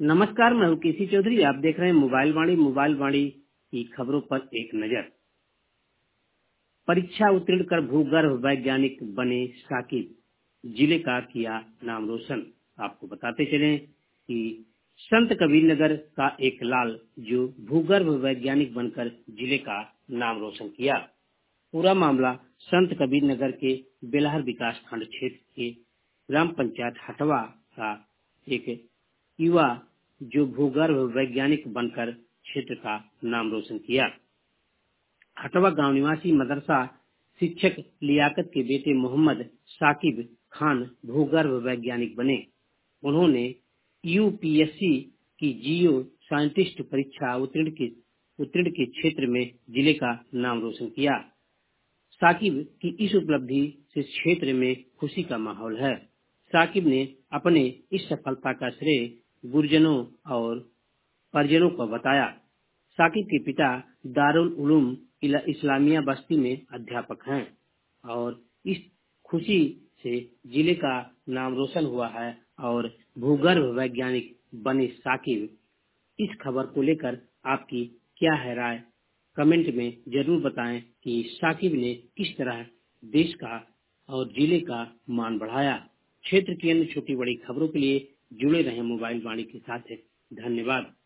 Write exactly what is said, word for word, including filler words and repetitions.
नमस्कार, मैं हूँ केसी चौधरी। आप देख रहे हैं मोबाइल वाणी। मोबाइल वाणी की खबरों पर एक नजर। परीक्षा उत्तीर्ण कर भूगर्भ वैज्ञानिक बने साकिब, जिले का किया नाम रोशन। आपको बताते चलें कि संत कबीर नगर का एक लाल जो भूगर्भ वैज्ञानिक बनकर जिले का नाम रोशन किया। पूरा मामला संत कबीर नगर के बेलहर विकास खंड क्षेत्र के ग्राम पंचायत हटवा का एक युवा जो भूगर्भ वैज्ञानिक बनकर क्षेत्र का नाम रोशन किया। हटवा गांव निवासी मदरसा शिक्षक लियाकत के बेटे मोहम्मद साकिब खान भूगर्भ वैज्ञानिक बने। उन्होंने यूपीएससी की जियो साइंटिस्ट परीक्षा उत्तीर्ण के उत्तीर्ण के क्षेत्र में जिले का नाम रोशन किया। साकिब की इस उपलब्धि से क्षेत्र में खुशी का माहौल है। साकिब ने अपने इस सफलता का श्रेय गुरुजनों और परिजनों को बताया। साकिब के पिता दारुल उलूम इस्लामिया बस्ती में अध्यापक हैं और इस खुशी से जिले का नाम रोशन हुआ है और भूगर्भ वैज्ञानिक बने साकिब। इस खबर को लेकर आपकी क्या है राय? कमेंट में जरूर बताएं कि साकिब ने किस तरह देश का और जिले का मान बढ़ाया। क्षेत्र की अन्य छोटी बड़ी खबरों के लिए जुड़े रहें मोबाइल वाणी के साथ। धन्यवाद।